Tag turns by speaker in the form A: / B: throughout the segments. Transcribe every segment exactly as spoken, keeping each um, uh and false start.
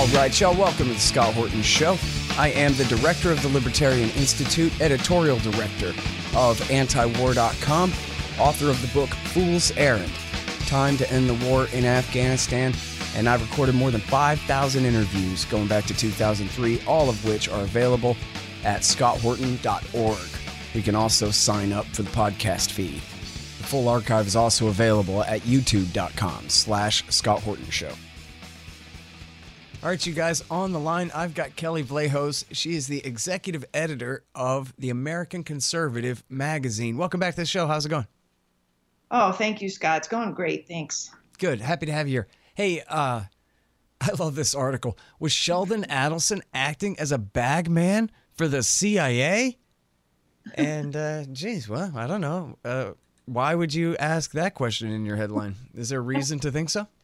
A: right, y'all, welcome to the Scott Horton Show. I am the director of the Libertarian Institute, editorial director of anti war dot com, author of the book Fool's Errand, Time to End the War in Afghanistan, and I've recorded more than five thousand interviews going back to two thousand three, all of which are available at scott horton dot org. You can also sign up for the podcast feed. The full archive is also available at youtube.com slash Scott Horton Show. All right, you guys, on the line, I've got Kelly Vlahos. She is the executive editor of the American Conservative magazine. Welcome back to the show. How's it going?
B: Oh, thank you, Scott. It's going great. Thanks.
A: Good. Happy to have you here. Hey, uh, I love this article. Was Sheldon Adelson acting as a bag man for the C I A? And, uh, geez, well, I don't know. Uh, why would you ask that question in your headline? Is there a reason to think so?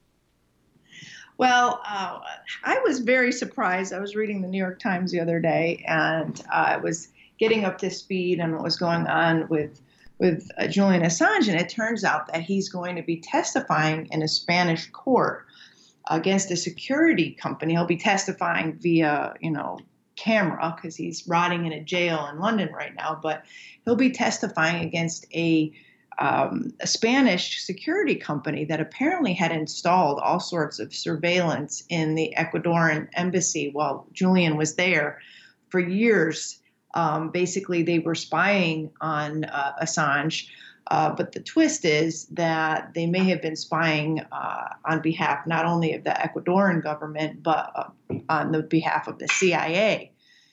B: Well, uh, I was very surprised. I was reading the New York Times the other day, and I was getting up to speed on what was going on with with uh, Julian Assange, and it turns out that he's going to be testifying in a Spanish court against a security company. He'll be testifying via, you know, camera because he's rotting in a jail in London right now, but he'll be testifying against a Um, a Spanish security company that apparently had installed all sorts of surveillance in the Ecuadorian embassy while Julian was there for years. Um, basically, they were spying on uh, Assange. Uh, but the twist is that they may have been spying uh, on behalf not only of the Ecuadorian government, but uh, on the behalf of the C I A.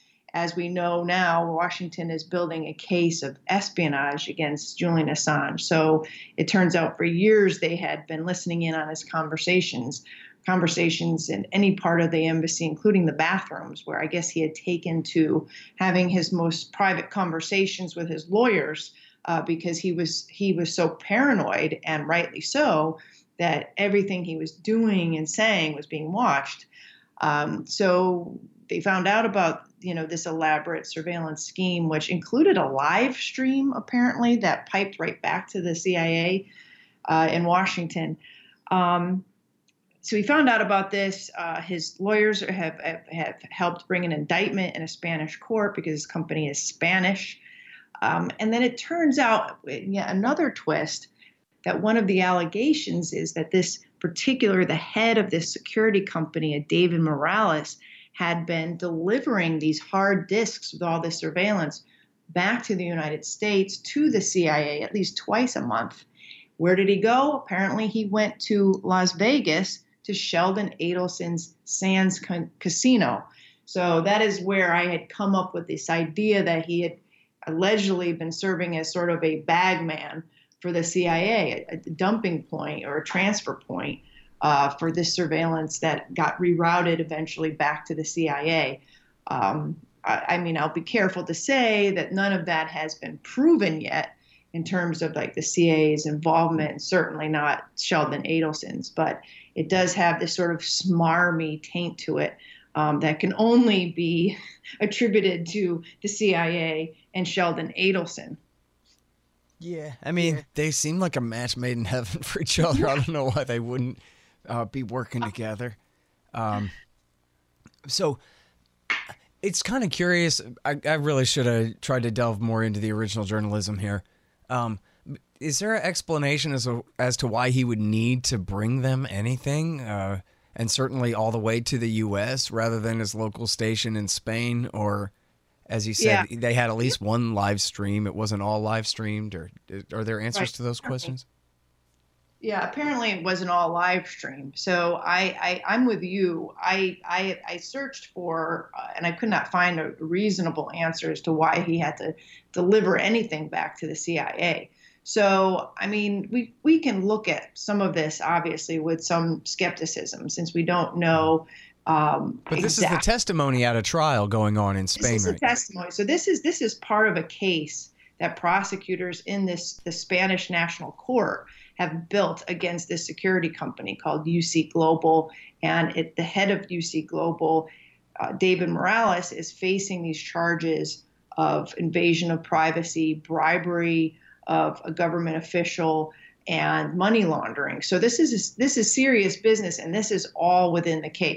B: As we know now, Washington is building a case of espionage against Julian Assange. So it turns out for years they had been listening in on his conversations, conversations in any part of the embassy, including the bathrooms, where I guess he had taken to having his most private conversations with his lawyers uh, because he was he was so paranoid, and rightly so, that everything he was doing and saying was being watched. Um, so they found out about, you know, this elaborate surveillance scheme, which included a live stream, apparently, that piped right back to the C I A uh, in Washington. Um, so he found out about this. Uh, his lawyers have, have, have helped bring an indictment in a Spanish court because his company is Spanish. Um, and then it turns out, yeah, another twist, that one of the allegations is that this particular, the head of this security company, a David Morales, had been delivering these hard disks with all this surveillance back to the United States, to the C I A, at least twice a month. Where did he go? Apparently he went to Las Vegas to Sheldon Adelson's Sands Casino. So that is where I had come up with this idea that he had allegedly been serving as sort of a bag man for the C I A, a, a dumping point or a transfer point Uh, for this surveillance that got rerouted eventually back to the C I A. Um, I, I mean, I'll be careful to say that none of that has been proven yet in terms of like the C I A's involvement, and certainly not Sheldon Adelson's, but it does have this sort of smarmy taint to it um, that can only be attributed to the C I A and Sheldon Adelson.
A: Yeah, I mean, yeah. They seem like a match made in heaven for each other. I don't know why they wouldn't Uh, be working together. Um, so it's kind of curious. I, I really should have tried to delve more into the original journalism here. Um, is there an explanation as, a, as to why he would need to bring them anything? Uh, and certainly all the way to the U S rather than his local station in Spain? Or, as you said, yeah. They had at least one live stream. It wasn't all live streamed. Or are there answers right. to those questions?
B: Yeah, apparently it wasn't all live stream. So I, I, I'm with you. I, I, I searched for, uh, and I could not find a reasonable answer as to why he had to deliver anything back to the C I A. So, I mean, we, we can look at some of this, obviously, with some skepticism, since we don't know. Um,
A: but this exactly. is the testimony at a trial going on in Spain,
B: this is
A: right?
B: The testimony. So this is this is part of a case that prosecutors in this the Spanish National Court have built against this security company called U C Global. And it, the head of U C Global, uh, David Morales, is facing these charges of invasion of privacy, bribery of a government official, and money laundering. So this is this is serious business, and this is all within the case.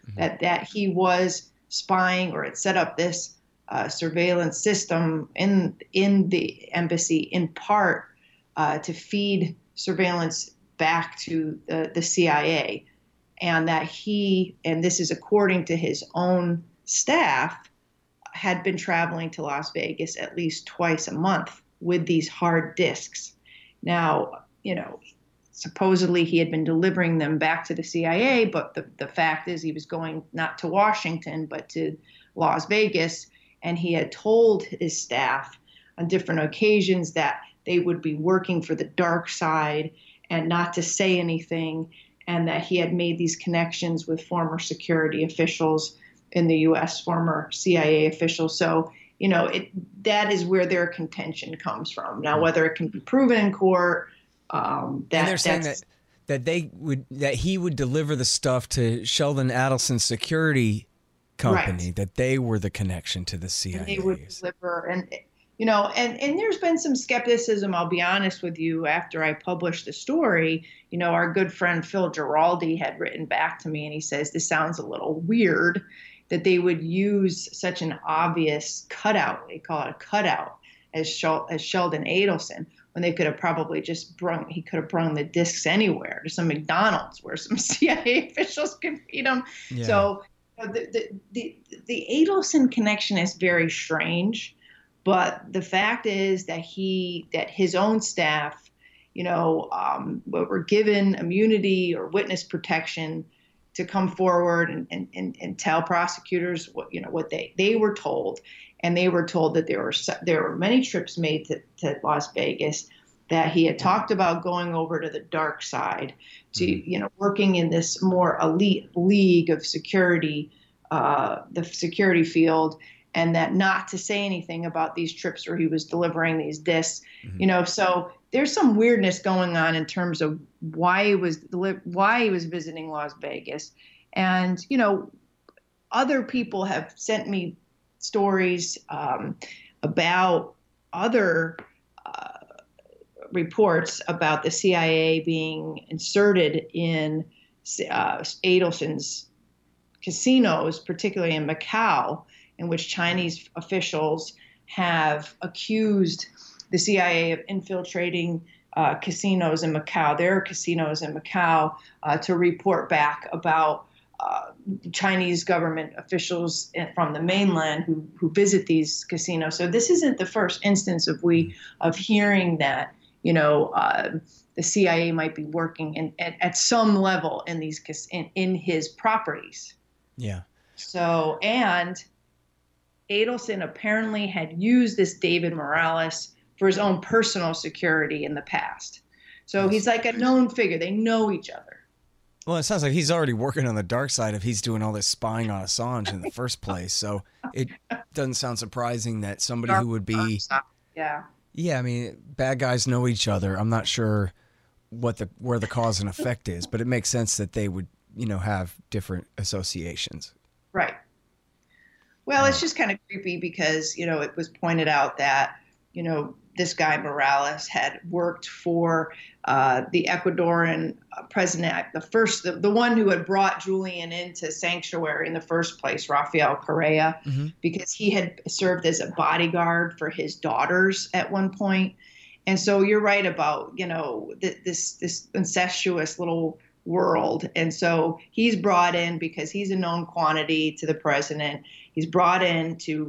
B: mm-hmm. that, that he was spying or had set up this uh, surveillance system in, in the embassy in part uh, to feed surveillance back to the, the C I A, and that he, and this is according to his own staff, had been traveling to Las Vegas at least twice a month with these hard disks. Now, you know, supposedly he had been delivering them back to the C I A, but the, the fact is he was going not to Washington, but to Las Vegas. And he had told his staff on different occasions that they would be working for the dark side and not to say anything, and that he had made these connections with former security officials in the U S, former C I A officials. So, you know, it, that is where their contention comes from. Now, whether it can be proven in court, um, that,
A: and they're saying
B: that's,
A: that that they would that he would deliver the stuff to Sheldon Adelson's security company, right. that they were the connection to the C I A.
B: And they would deliver, and you know, and and there's been some skepticism. I'll be honest with you. After I published the story, you know, our good friend Phil Giraldi had written back to me, and he says this sounds a little weird that they would use such an obvious cutout. They call it a cutout as Shel- as Sheldon Adelson, when they could have probably just brung, he could have brung the discs anywhere to some McDonald's where some C I A officials could feed them. Yeah. So you know, the, the, the, the Adelson connection is very strange, but the fact is that he, that his own staff, you know, um, were given immunity or witness protection to come forward and, and, and, and tell prosecutors what, you know, what they, they were told. And they were told that there were there were many trips made to, to Las Vegas, that he had talked about going over to the dark side, to, you know, working in this more elite league of security, uh, the security field, and that not to say anything about these trips where he was delivering these discs, mm-hmm. you know. So there's some weirdness going on in terms of why he was why he was visiting Las Vegas, and you know, other people have sent me stories um, about other uh, reports about the C I A being inserted in uh, Adelson's casinos, particularly in Macau, in which Chinese officials have accused the C I A of infiltrating uh, casinos in Macau, their casinos in Macau, uh, to report back about Uh, Chinese government officials from the mainland who, who visit these casinos. So this isn't the first instance of we of hearing that, you know, uh, the C I A might be working in, at, at some level in these in, in his properties.
A: Yeah.
B: So, and Adelson apparently had used this David Morales for his own personal security in the past. So yes. He's like a known figure. They know each other.
A: Well, it sounds like he's already working on the dark side if he's doing all this spying on Assange in the first place. So it doesn't sound surprising that somebody who would be,
B: yeah,
A: yeah. I mean, bad guys know each other. I'm not sure what the where the cause and effect is, but it makes sense that they would, you know, have different associations.
B: Right. Well, it's just kind of creepy because, you know, it was pointed out that, you know, this guy Morales had worked for uh, the Ecuadorian president, the first, the, the one who had brought Julian into sanctuary in the first place, Rafael Correa, mm-hmm. because he had served as a bodyguard for his daughters at one point. And so you're right about, you know, th- this this incestuous little world. And so he's brought in because he's a known quantity to the president. He's brought in to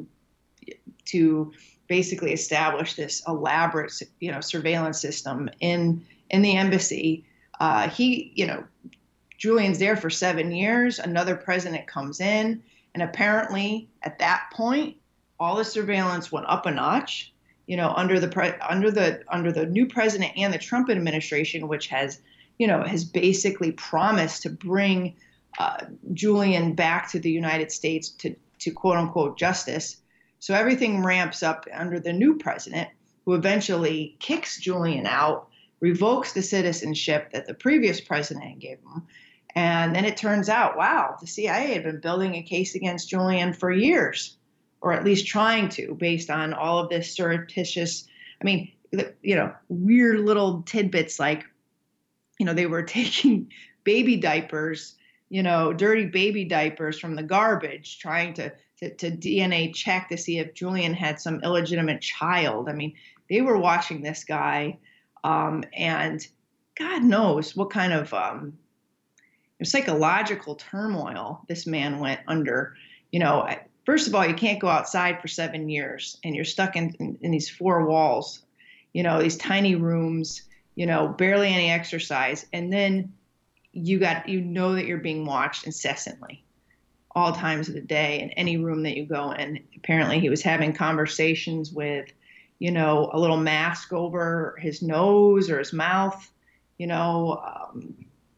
B: to basically establish this elaborate, you know, surveillance system in in the embassy. Uh, he, you know, Julian's there for seven years. Another president comes in, and apparently at that point, all the surveillance went up a notch. You know, under the pre- under the under the new president and the Trump administration, which has, you know, has basically promised to bring uh, Julian back to the United States to to quote unquote justice. So everything ramps up under the new president, who eventually kicks Julian out, revokes the citizenship that the previous president gave him. And then it turns out, wow, the C I A had been building a case against Julian for years, or at least trying to, based on all of this surreptitious, I mean, you know, weird little tidbits like, you know, they were taking baby diapers you know, dirty baby diapers from the garbage, trying to, to, to D N A check to see if Julian had some illegitimate child. I mean, they were watching this guy, um, and God knows what kind of um, psychological turmoil this man went under. You know, first of all, you can't go outside for seven years and you're stuck in, in, in these four walls, you know, these tiny rooms, you know, barely any exercise. And then you got, you know, that you're being watched incessantly all times of the day in any room that you go in. Apparently he was having conversations with, you know, a little mask over his nose or his mouth, you know, um,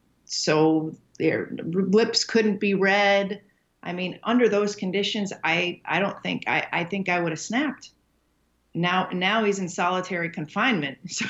B: so their lips couldn't be read. I mean, under those conditions, I, I don't think, I, I think I would have snapped. Now, now he's in solitary confinement. So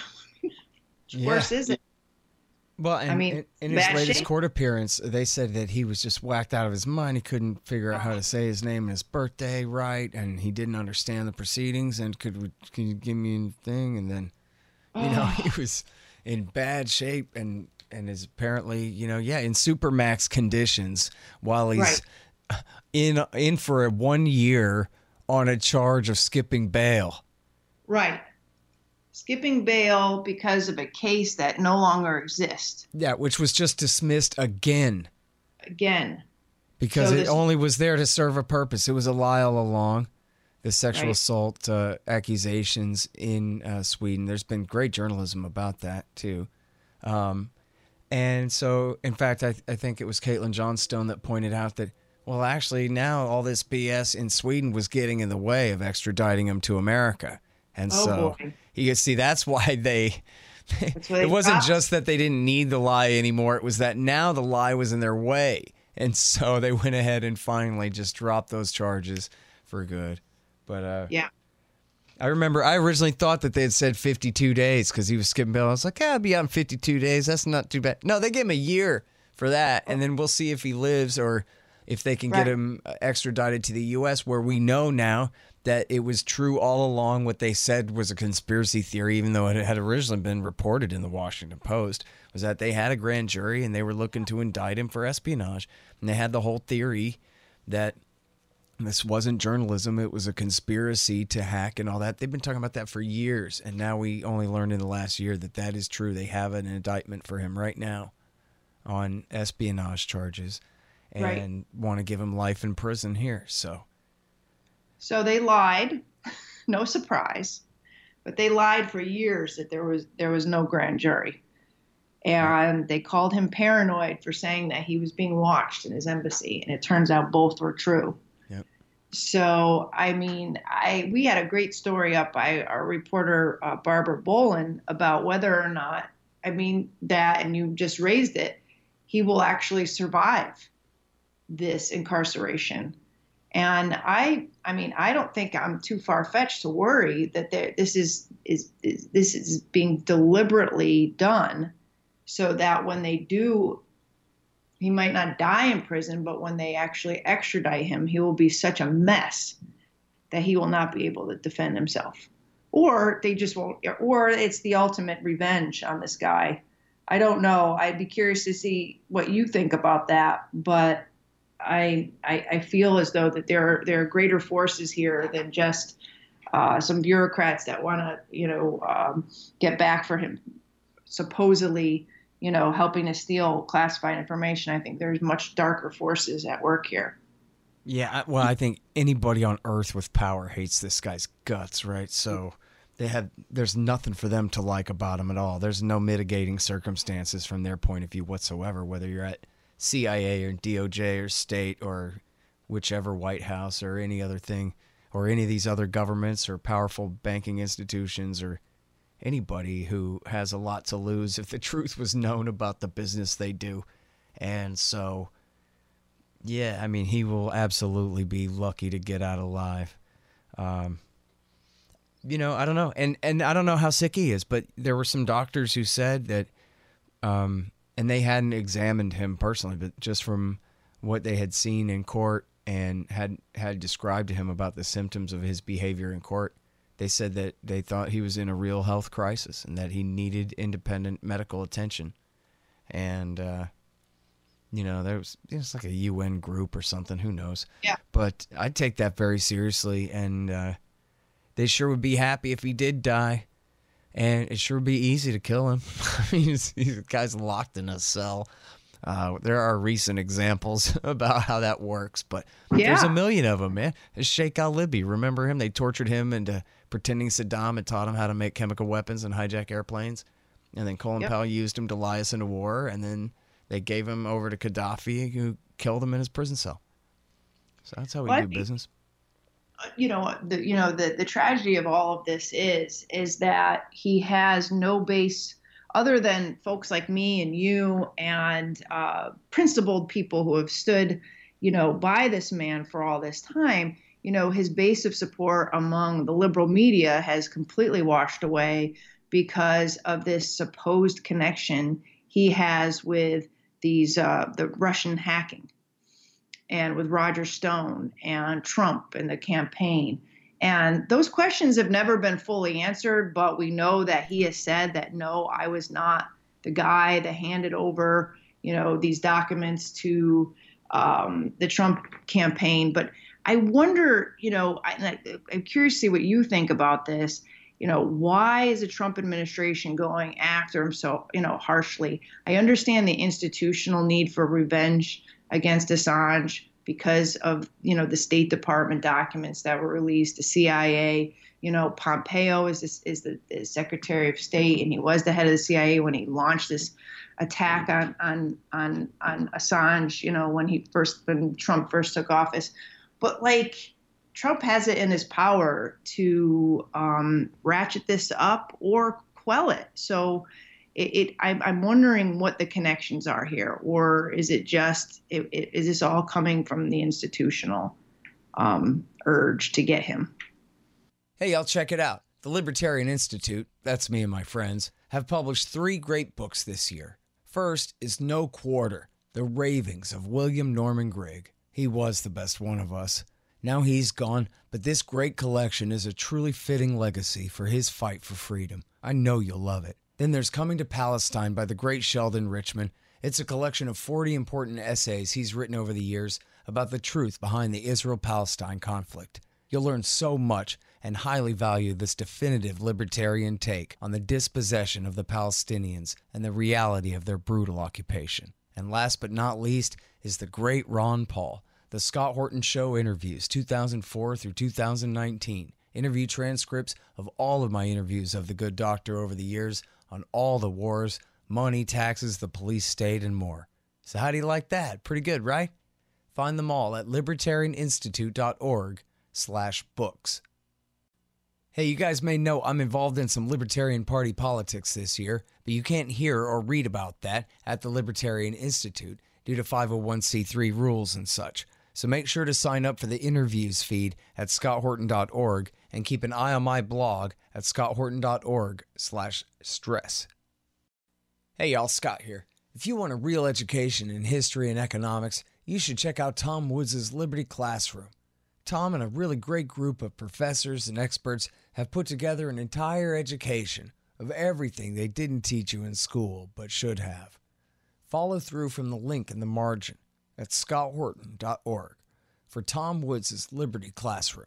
A: Yeah.
B: worse is it?
A: Well, and
B: I mean,
A: in, in his
B: bad
A: latest
B: shape.
A: court appearance, they said that he was just whacked out of his mind. He couldn't figure out how to say his name and his birthday right, and he didn't understand the proceedings. And could can you give me a thing? And then, you know, he was in bad shape and and is apparently, you know, yeah, in supermax conditions while he's
B: Right.
A: in in for a one year on a charge of skipping bail.
B: Right. Skipping bail because of a case that no longer exists.
A: Yeah, which was just dismissed again.
B: Again.
A: Because
B: So
A: it
B: this-
A: only was there to serve a purpose. It was a lie all along. The sexual
B: Right.
A: assault uh, accusations in uh, Sweden. There's been great journalism about that, too. Um, and so, in fact, I, I think it was Caitlin Johnstone that pointed out that, well, actually, now all this B S in Sweden was getting in the way of extraditing him to America. And
B: Oh,
A: so,
B: boy.
A: you can see that's why they...
B: That's why they
A: it wasn't
B: dropped-
A: just that they didn't need the lie anymore. It was that now the lie was in their way. And so they went ahead and finally just dropped those charges for good. But uh,
B: Yeah.
A: I remember I originally thought that they had said fifty-two days because he was skipping bail. I was like, yeah, I'll be out in fifty-two days. That's not too bad. No, they gave him a year for that. And then we'll see if he lives or if they can
B: Right.
A: get him extradited to the U S, where we know now that it was true all along. What they said was a conspiracy theory, even though it had originally been reported in the Washington Post, was that they had a grand jury and they were looking to indict him for espionage. And they had the whole theory that this wasn't journalism, it was a conspiracy to hack and all that. They've been talking about that for years, and now we only learned in the last year that that is true. They have an indictment for him right now on espionage charges and
B: Right.
A: want to give him life in prison here. So,
B: So they lied. No surprise. But they lied for years that there was there was no grand jury. And they called him paranoid for saying that he was being watched in his embassy, and it turns out both were true.
A: Yep.
B: So, I mean, I we had a great story up by our reporter, uh, Barbara Bolin, about whether or not, I mean, that, and you just raised it, he will actually survive this incarceration. And I, I mean, I don't think I'm too far-fetched to worry that there, this is, is, is this is being deliberately done so that when they do, he might not die in prison, but when they actually extradite him, he will be such a mess that he will not be able to defend himself. Or they just won't, or it's the ultimate revenge on this guy. I don't know. I'd be curious to see what you think about that, but I, I, I feel as though that there are, there are greater forces here than just uh, some bureaucrats that want to, you know, um, get back for him, supposedly, you know, helping to steal classified information. I think there's much darker forces at work here.
A: yeah, I- well, I think anybody on earth with power hates this guy's guts, right? So they have, there's nothing for them to like about him at all. There's no mitigating circumstances from their point of view whatsoever, whether you're at C I A or D O J or state or whichever White House or any other thing, or any of these other governments or powerful banking institutions or anybody who has a lot to lose if the truth was known about the business they do. And so, yeah, I mean, he will absolutely be lucky to get out alive. Um, you know, I don't know. And, and I don't know how sick he is, but there were some doctors who said that, um, and they hadn't examined him personally, but just from what they had seen in court and had, had described to him about the symptoms of his behavior in court, they said that they thought he was in a real health crisis and that he needed independent medical attention. And, uh, You know, there was it's like a U N group or something. Who knows?
B: Yeah.
A: But I'd take that very seriously, and uh, they sure would be happy if he did die. And it sure would be easy to kill him. I mean, he's, he's the guy's locked in a cell. Uh, there are recent examples about how that works, but
B: Yeah.
A: there's a million of them, man. There's Sheikh al-Libi. Remember him? They tortured him into pretending Saddam had taught him how to make chemical weapons and hijack airplanes. And then Colin
B: Yep.
A: Powell used him to lie us into war, and then they gave him over to Gaddafi, who killed him in his prison cell. So that's how we
B: Well, I
A: do
B: think-
A: business.
B: you know, the, you know, the, the tragedy of all of this is, is that he has no base other than folks like me and you and uh, principled people who have stood, you know, by this man for all this time. You know, his base of support among the liberal media has completely washed away because of this supposed connection he has with these, uh, the Russian hacking, and with Roger Stone and Trump and the campaign. And those questions have never been fully answered, but we know that he has said that, no, I was not the guy that handed over, you know, these documents to um, the Trump campaign. But I wonder, you know, I, I'm curious to see what you think about this. You know, why is the Trump administration going after him so, you know, harshly? I understand the institutional need for revenge against Assange because of, you know, the State Department documents that were released, the C I A. You know, Pompeo is this, is the, the Secretary of State, and he was the head of the C I A when he launched this attack on on on on Assange. You know, when he first when Trump first took office, but like Trump has it in his power to um, ratchet this up or quell it. So. It, it I'm, I'm wondering what the connections are here, or is it just it, it, is this all coming from the institutional um, urge to get him?
A: Hey, y'all, check it out. The Libertarian Institute, that's me and my friends, have published three great books this year. First is No Quarter, The Ravings of William Norman Grigg. He was the best one of us. Now he's gone, but this great collection is a truly fitting legacy for his fight for freedom. I know you'll love it. Then there's Coming to Palestine by the great Sheldon Richman. It's a collection of forty important essays he's written over the years about the truth behind the Israel-Palestine conflict. You'll learn so much and highly value this definitive libertarian take on the dispossession of the Palestinians and the reality of their brutal occupation. And last but not least is the great Ron Paul, The Scott Horton Show Interviews, two thousand four through two thousand nineteen. Interview transcripts of all of my interviews of the good doctor over the years on all the wars, money, taxes, the police state, and more. So how do you like that? Pretty good, right? Find them all at libertarianinstitute.org slash books. Hey, you guys may know I'm involved in some Libertarian Party politics this year, but you can't hear or read about that at the Libertarian Institute due to five oh one c three rules and such. So make sure to sign up for the interviews feed at scott horton dot org and keep an eye on my blog at scott horton dot org slash stress. Hey y'all, Scott here. If you want a real education in history and economics, you should check out Tom Woods' Liberty Classroom. Tom and a really great group of professors and experts have put together an entire education of everything they didn't teach you in school but should have. Follow through from the link in the margin at scott horton dot org for Tom Woods' Liberty Classroom.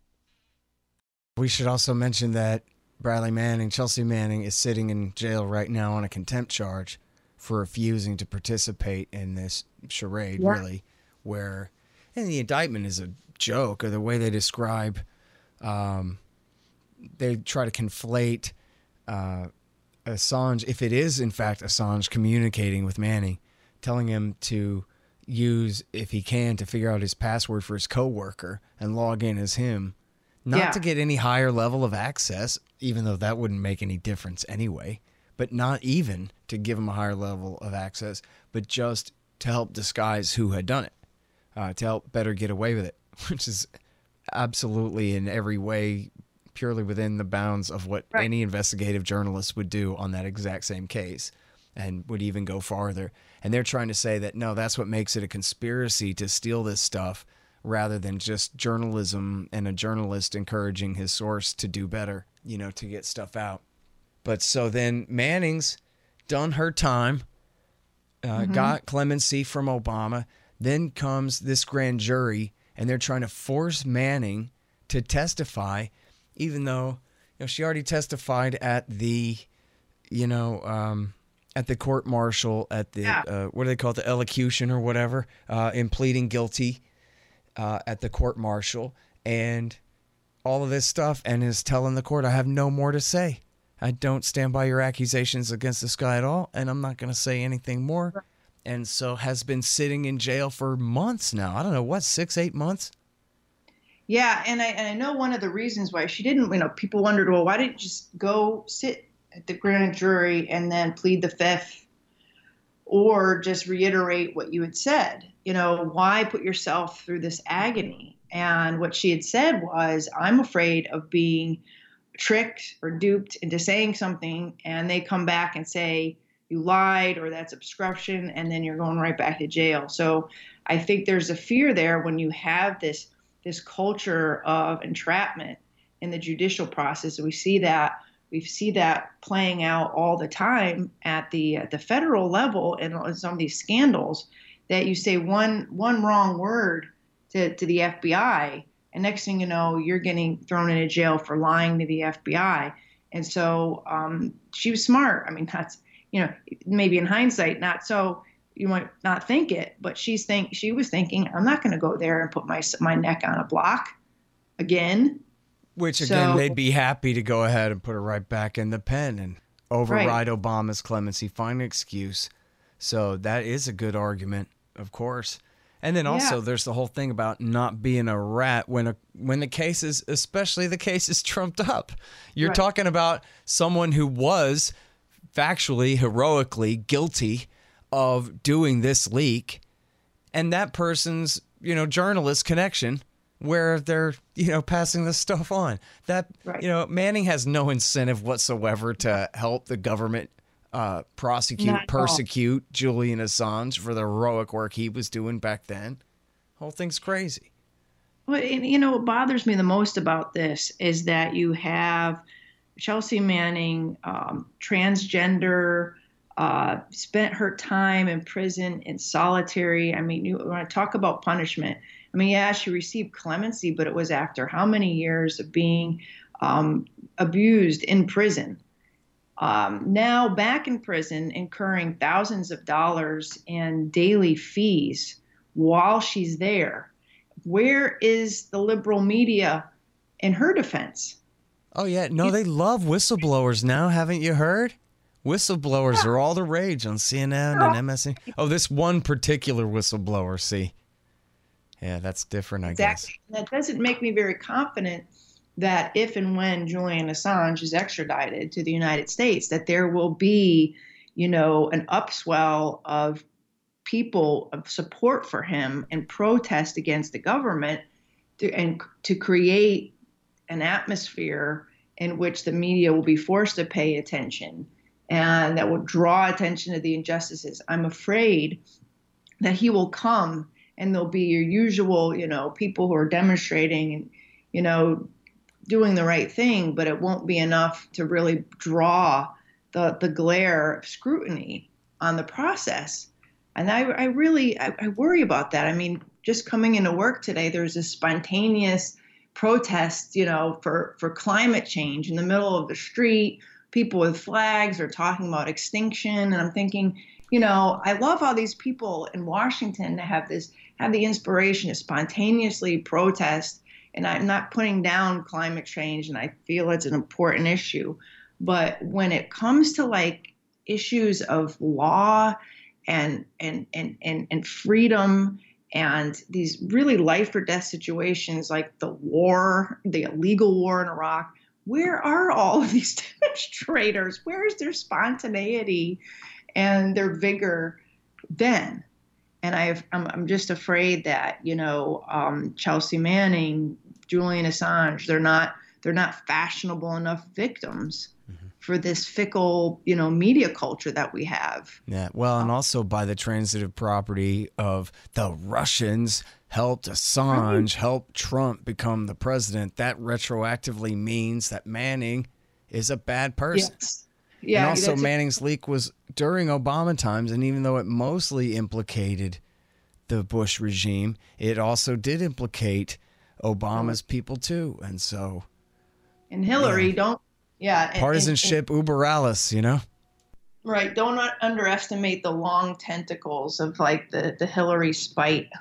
A: We should also mention that Bradley Manning, Chelsea Manning, is sitting in jail right now on a contempt charge for refusing to participate in this charade,
B: Yeah.
A: really, where, and the indictment is a joke, or the way they describe, um, they try to conflate uh, Assange, if it is in fact Assange communicating with Manning, telling him to use, if he can, to figure out his password for his coworker and log in as him, not
B: Yeah.
A: to get any higher level of access, even though that wouldn't make any difference anyway, but not even to give him a higher level of access, but just to help disguise who had done it, uh, to help better get away with it, which is absolutely in every way purely within the bounds of what
B: Right.
A: any investigative journalist would do on that exact same case, and would even go farther. And they're trying to say that, no, that's what makes it a conspiracy to steal this stuff, rather than just journalism and a journalist encouraging his source to do better, you know, to get stuff out. But so then Manning's done her time. uh,
B: Mm-hmm.
A: got clemency from Obama. Then comes this grand jury, and they're trying to force Manning to testify, even though, you know, she already testified at the, you know, um, at the court martial, at the,
B: Yeah.
A: uh, what do they call it, the elocution or whatever, uh, in pleading guilty uh, at the court martial, and all of this stuff, and is telling the court, I have no more to say. I don't stand by your accusations against this guy at all, and I'm not going to say anything more. And so has been sitting in jail for months now. I don't know, what, six, eight months?
B: Yeah, and I and I know one of the reasons why she didn't, you know, people wondered, well, why didn't you just go sit at the grand jury and then plead the fifth, or just reiterate what you had said? You know, why put yourself through this agony? And what she had said was, I'm afraid of being tricked or duped into saying something, and they come back and say you lied or that's obstruction, and then you're going right back to jail. So I think there's a fear there when you have this this culture of entrapment in the judicial process. We see that we see that playing out all the time at the at the federal level in some of these scandals, that you say one one wrong word to, to the F B I, and next thing you know, you're getting thrown into jail for lying to the F B I. And so um, she was smart. I mean, that's, you know, maybe in hindsight, not so, you might not think it, but she's think she was thinking, I'm not going to go there and put my my neck on a block again.
A: Which, again,
B: So-
A: they'd be happy to go ahead and put her right back in the pen and override
B: Right.
A: Obama's clemency, find an excuse. So that is a good argument, of course. And then also
B: Yeah.
A: there's the whole thing about not being a rat when a when the case is, especially the case is trumped up. You're
B: Right.
A: talking about someone who was factually, heroically guilty of doing this leak, and that person's, you know, journalist connection where they're, you know, passing this stuff on. That,
B: Right.
A: you know, Manning has no incentive whatsoever to help the government uh, prosecute,
B: Not at all.
A: persecute Julian Assange for the heroic work he was doing back then. Whole thing's crazy.
B: Well, and, you know, what bothers me the most about this is that you have Chelsea Manning, um, transgender, uh, spent her time in prison in solitary. I mean, you want to talk about punishment. I mean, yeah, she received clemency, but it was after how many years of being um, abused in prison. Um, now back in prison, incurring thousands of dollars in daily fees while she's there. Where is the liberal media in her defense?
A: Oh, yeah. No, they love whistleblowers now. Haven't you heard? Whistleblowers are all the rage on C N N and M S N. Oh, this one particular whistleblower, see. Yeah, that's different, I
B: Exactly. That doesn't make me very confident that if and when Julian Assange is extradited to the United States, that there will be, you know, an upswell of people of support for him and protest against the government to, and to create an atmosphere in which the media will be forced to pay attention and that will draw attention to the injustices. I'm afraid that he will come and there'll be your usual, you know, people who are demonstrating and, you know, doing the right thing, but it won't be enough to really draw the, the glare of scrutiny on the process. And I, I really, I, I worry about that. I mean, just coming into work today, there's a spontaneous protest, you know, for, for climate change in the middle of the street. People with flags are talking about extinction. And I'm thinking, you know, I love how these people in Washington have this, have the inspiration to spontaneously protest. And I'm not putting down climate change, and I feel it's an important issue. But when it comes to like issues of law and and and and, and freedom and these really life or death situations like the war, the illegal war in Iraq, where are all of these demonstrators? Where is their spontaneity and their vigor then? And I've, I'm, I'm just afraid that, you know, um, Chelsea Manning, Julian Assange, they're not, they're not fashionable enough victims mm-hmm. for this fickle, you know, media culture that we have.
A: Yeah. Well, and also by the transitive property of the Russians helped Assange, right. helped Trump become the president. That retroactively means that Manning is a bad person.
B: Yes. Yeah,
A: and also
B: that's
A: Manning's leak was during Obama times, and even though it mostly implicated the Bush regime, it also did implicate Obama's people too. And so,
B: and Hillary,
A: yeah.
B: don't, yeah, and,
A: partisanship,
B: and, and,
A: uber alles, you know?
B: right. Don't underestimate the long tentacles of like the, the Hillary spite.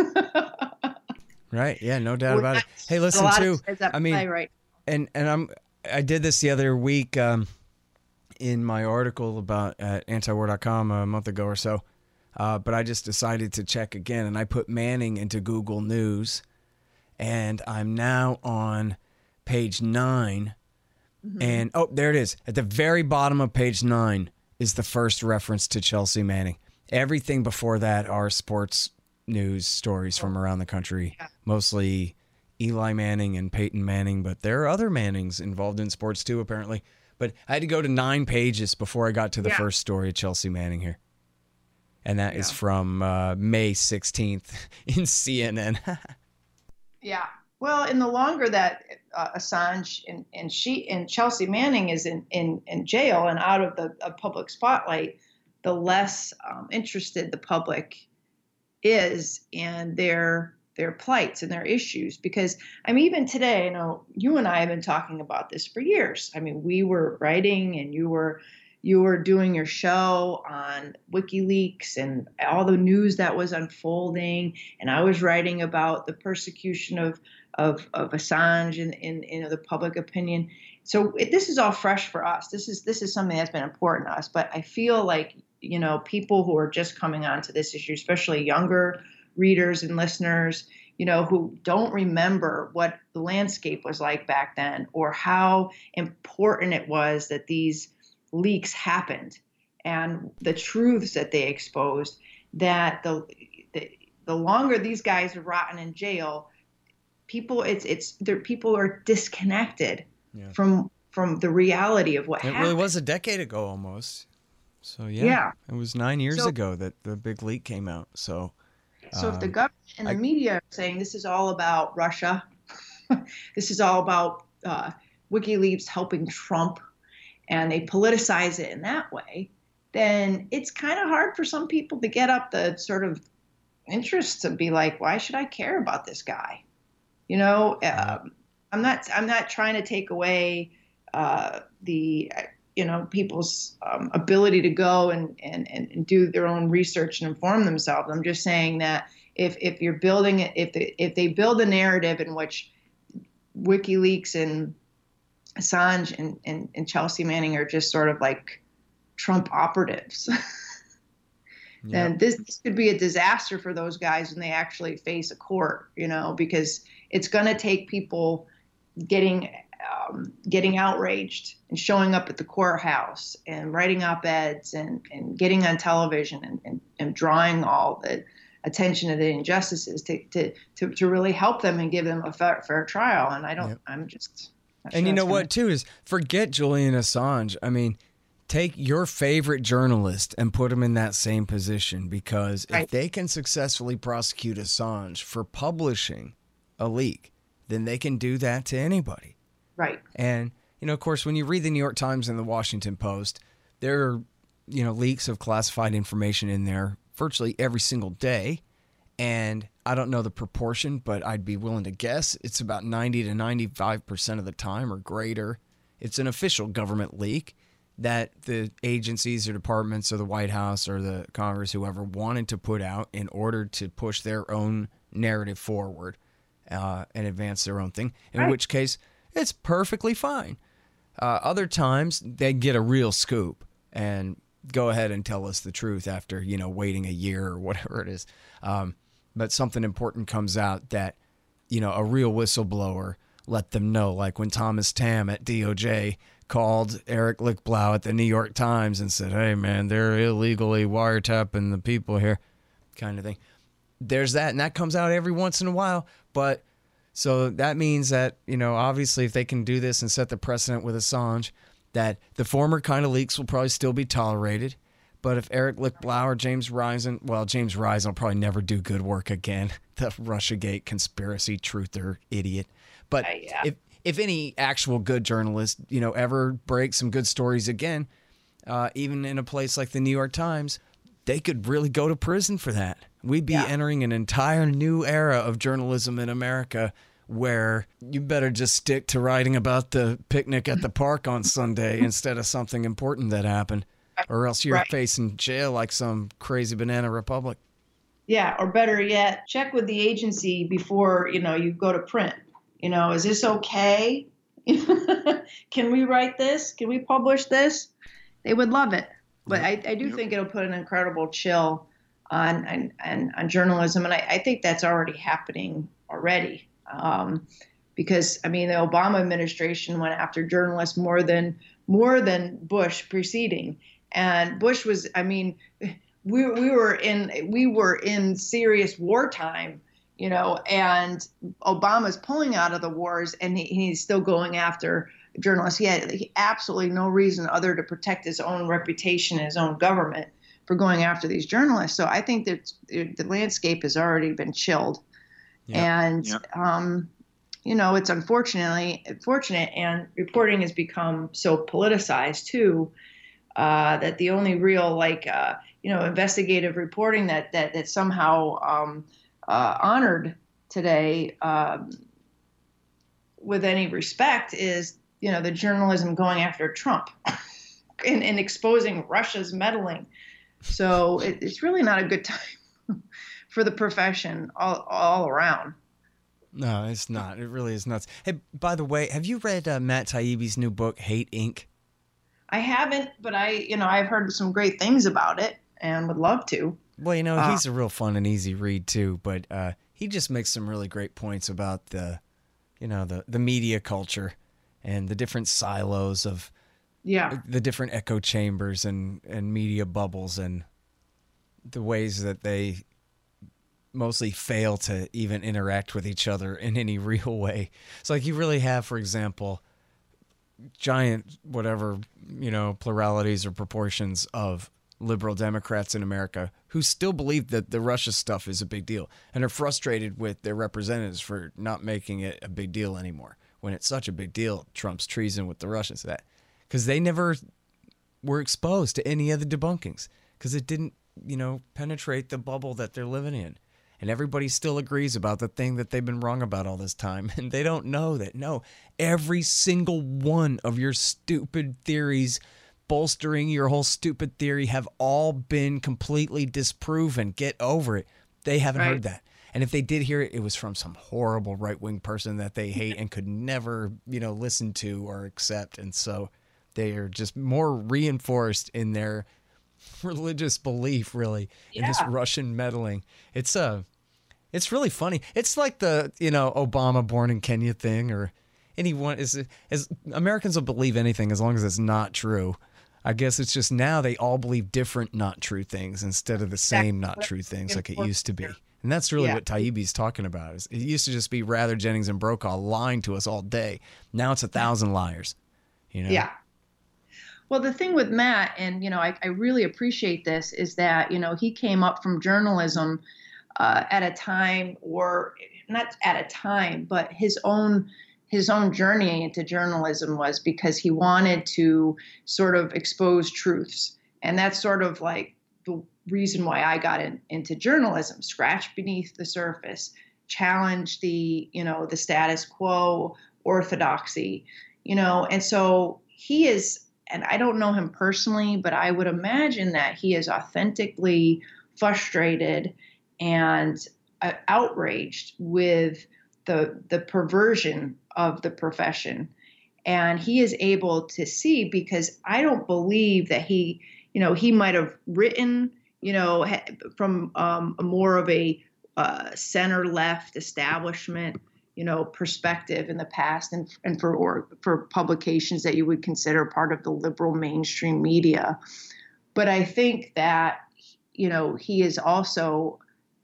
A: Right. Yeah, no doubt about it. Hey, listen, too, I mean,
B: right.
A: and, and I'm, I did this the other week um, in my article about at antiwar dot com a month ago or so. Uh, but I just decided to check again, and I put Manning into Google News, and I'm now on page nine. Mm-hmm. And, oh, there it is. At the very bottom of page nine is the first reference to Chelsea Manning. Everything before that are sports news stories from around the country, yeah. Mostly Eli Manning and Peyton Manning, but there are other Mannings involved in sports too, apparently. But I had to go to nine pages before I got to the yeah. first story of Chelsea Manning here. And that yeah. is from uh, May sixteenth in C N N.
B: Yeah. Well, and the longer that uh, Assange and, and she and Chelsea Manning is in, in, in jail and out of the of public spotlight, the less um, interested the public is in their their plights and their issues. Because I mean, even today, you know, you and I have been talking about this for years. I mean, we were writing, and you were you were doing your show on WikiLeaks and all the news that was unfolding, and I was writing about the persecution of of, of Assange in, in in the public opinion. So it, this is all fresh for us. This is this is something that's been important to us. But I feel like, you know, people who are just coming onto this issue, especially younger readers and listeners, you know, who don't remember what the landscape was like back then, or how important it was that these leaks happened and the truths that they exposed, that the the, the longer these guys are rotting in jail, people it's it's their people are disconnected yeah. from from the reality of what
A: it
B: happened.
A: Really was a decade ago almost. So yeah,
B: yeah.
A: It was nine years
B: so,
A: ago that the big leak came out. So
B: so
A: um,
B: if the government and the
A: I,
B: media are saying this is all about Russia, this is all about uh, WikiLeaks helping Trump, and they politicize it in that way, then it's kind of hard for some people to get up the sort of interest to be like, why should I care about this guy? You know, um, I'm not I'm not trying to take away uh, the, you know, people's um, ability to go and, and, and do their own research and inform themselves. I'm just saying that if if you're building it, if they, if they build a narrative in which WikiLeaks and Assange and, and, and Chelsea Manning are just sort of like Trump operatives, then yep. this, this could be a disaster for those guys when they actually face a court, you know, because it's going to take people getting um, getting outraged and showing up at the courthouse and writing op-eds and, and getting on television and, and, and drawing all the attention to the injustices to, to, to, to really help them and give them a fair, fair trial. And I don't, yep. I'm just...
A: And
B: sure
A: you know what,
B: gonna...
A: too, is forget Julian Assange. I mean, take your favorite journalist and put him in that same position, because right. if they can successfully prosecute Assange for publishing a leak, then they can do that to anybody.
B: Right.
A: And, you know, of course, when you read the New York Times and the Washington Post, there are, you know, leaks of classified information in there virtually every single day. And I don't know the proportion, but I'd be willing to guess it's about ninety to ninety-five percent of the time or greater. It's an official government leak that the agencies or departments or the White House or the Congress, whoever, wanted to put out in order to push their own narrative forward uh, and advance their own thing, in right. which case it's perfectly fine. Uh, other times they get a real scoop and go ahead and tell us the truth after, you know, waiting a year or whatever it is. Um, but something important comes out that, you know, a real whistleblower let them know, like when Thomas Tam at D O J called Eric Lichtblau at the New York Times and said, hey, man, they're illegally wiretapping the people here, kind of thing. There's that, and that comes out every once in a while. But so that means that, you know, obviously if they can do this and set the precedent with Assange, that the former kind of leaks will probably still be tolerated. But if Eric Lichtblau or James Risen, well, James Risen will probably never do good work again. The Russiagate conspiracy truther idiot. But uh, yeah. if if any actual good journalist, you know, ever breaks some good stories again, uh, even in a place like the New York Times, they could really go to prison for that. We'd be
B: Yeah.
A: entering an entire new era of journalism in America where you better just stick to writing about the picnic at the park on Sunday instead of something important that happened, or else you're
B: Right.
A: facing jail like some crazy banana republic.
B: Yeah, or better yet, check with the agency before, you know, you go to print. You know, is this okay? Can we write this? Can we publish this? They would love it. But I, I do
C: Yep.
B: think it'll put an incredible chill on on, on, on journalism. And I, I think that's already happening already. Um, because, I mean, the Obama administration went after journalists more than more than Bush preceding. And Bush was, I mean, we we were in we were in serious wartime, you know, and Obama's pulling out of the wars, and he, he's still going after journalists. He had absolutely no reason other to protect his own reputation, his own government, for going after these journalists. So I think that the landscape has already been chilled,
A: Yeah.
B: and
C: Yeah.
B: um, you know, it's unfortunately unfortunate, and reporting has become so politicized too. Uh, that the only real, like, uh, you know, investigative reporting that that that somehow um, uh, honored today, um, with any respect, is, you know, the journalism going after Trump and, and exposing Russia's meddling. So it, it's really not a good time for the profession all all around.
A: No, it's not. It really is nuts. Hey, by the way, have you read uh, Matt Taibbi's new book, Hate Incorporated?
B: I haven't, but I, you know, I've heard some great things about it and would love to.
A: Well, you know,
B: Uh,
A: he's a real fun and easy read too, but uh, he just makes some really great points about the, you know, the, the media culture and the different silos of
B: Yeah.
A: the different echo chambers and, and media bubbles and the ways that they mostly fail to even interact with each other in any real way. So like you really have, for example, giant whatever, you know, pluralities or proportions of liberal Democrats in America who still believe that the Russia stuff is a big deal and are frustrated with their representatives for not making it a big deal anymore when it's such a big deal, Trump's treason with the Russians, that because they never were exposed to any of the debunkings because it didn't, you know, penetrate the bubble that they're living in. And everybody still agrees about the thing that they've been wrong about all this time. And they don't know that, no, every single one of your stupid theories bolstering your whole stupid theory have all been completely disproven. Get over it. They haven't
B: Right.
A: heard that. And if they did hear it, it was from some horrible right-wing person that they hate and could never, you know, listen to or accept. And so they are just more reinforced in their religious belief, really, in this
B: Yeah.
A: Russian meddling. It's uh, it's really funny. It's like the, you know, Obama born in Kenya thing, or anyone is as Americans will believe anything as long as it's not true. I guess it's just now they all believe different not true things instead of the same not true things like it used to be. And that's really
B: Yeah.
A: what Taibbi's talking about. Is it used to just be Rather, Jennings, and Brokaw lying to us all day. Now it's a thousand liars. You know?
B: Yeah. Well, the thing with Matt, and, you know, I, I really appreciate this, is that, you know, he came up from journalism uh, at a time, or not at a time, but his own his own journey into journalism was because he wanted to sort of expose truths. And that's sort of like the reason why I got in, into journalism: scratch beneath the surface, challenge the, you know, the status quo orthodoxy, you know. And so he is, and I don't know him personally, but I would imagine that he is authentically frustrated and uh, outraged with the the perversion of the profession. And he is able to see, because I don't believe that he, you know, he might have written, you know, from um, a more of a uh, center left establishment, you know, perspective in the past, and and for or for publications that you would consider part of the liberal mainstream media. But I think that, you know, he is also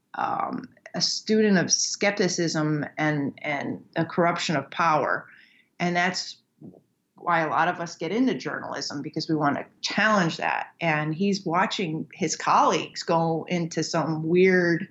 B: um, a student of skepticism and and a corruption of power, and that's why a lot of us get into journalism, because we want to challenge that. And he's watching his colleagues go into some weird,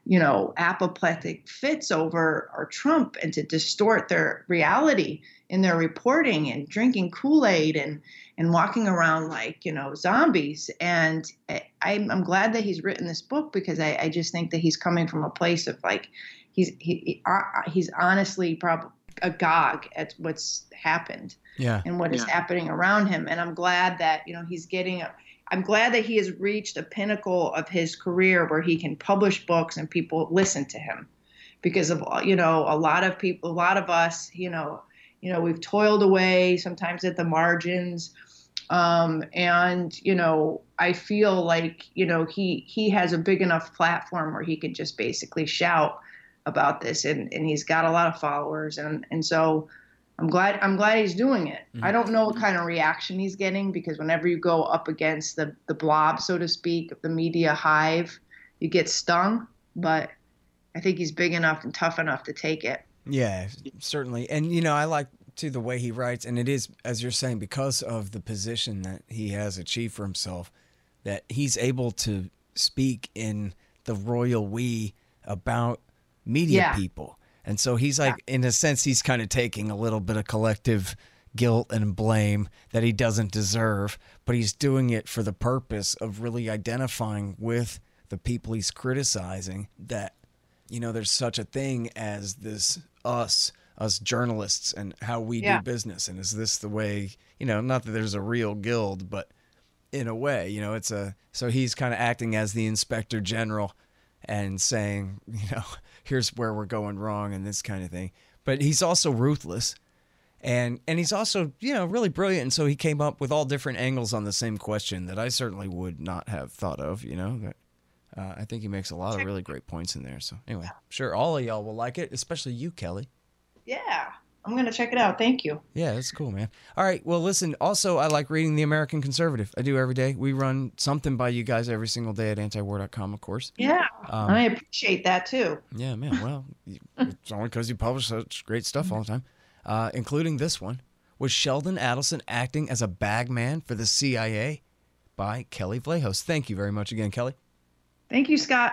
B: you know, apoplectic fits over or Trump and to distort their reality in their reporting and drinking Kool-Aid and, and walking around like, you know, zombies. And I, I'm, I'm glad that he's written this book because I, I just think that he's coming from a place of like, he's, he, uh, he's honestly probably agog at what's happened
A: yeah.
B: and what
C: yeah.
B: is happening around him. And I'm glad that, you know, he's getting a, I'm glad that he has reached a pinnacle of his career where he can publish books and people listen to him because of, you know, a lot of people, a lot of us, you know, you know, we've toiled away sometimes at the margins. Um, and, you know, I feel like, you know, he, he has a big enough platform where he could just basically shout about this and, and he's got a lot of followers. And, and so, I'm glad I'm glad he's doing it. Mm-hmm. I don't know what kind of reaction he's getting because whenever you go up against the, the blob, so to speak, of the media hive, you get stung. But I think he's big enough and tough enough to take it.
A: Yeah, certainly. And, you know, I like, too, the way he writes. And it is, as you're saying, because of the position that he has achieved for himself, that he's able to speak in the royal we about media
B: yeah.
A: people. And so he's like, in a sense, he's kind of taking a little bit of collective guilt and blame that he doesn't deserve, but he's doing it for the purpose of really identifying with the people he's criticizing that, you know, there's such a thing as this us, us journalists and how we
B: yeah.
A: do business. And is this the way, you know, not that there's a real guild, but in a way, you know, it's a, so he's kind of acting as the inspector general and saying, you know, here's where we're going wrong and this kind of thing. But he's also ruthless and and he's also, you know, really brilliant. And so he came up with all different angles on the same question that I certainly would not have thought of, you know. But, uh, I think he makes a lot of really great points in there. So anyway, sure, all of y'all will like it, especially you, Kelly.
B: Yeah. I'm going to check it out. Thank you.
A: Yeah, that's cool, man. All right. Well, listen, also, I like reading The American Conservative. I do every day. We run something by you guys every single day at anti war dot com, of course.
B: Yeah.
A: Um,
B: I appreciate that, too.
A: Yeah, man. Well, it's only because you publish such great stuff all the time, uh, including this one. Was Sheldon Adelson acting as a bag man for the C I A? By Kelly Vlahos. Thank you very much again, Kelly.
B: Thank you, Scott.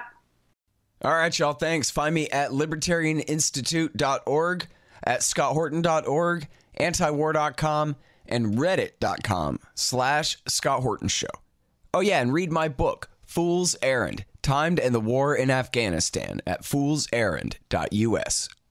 A: All right, y'all. Thanks. Find me at libertarian institute dot org. at scott horton dot org, anti war dot com, and reddit dot com slash Scott Horton Show. Oh, yeah, and read my book, Fool's Errand, Time to End the War in Afghanistan at fools errand dot U S.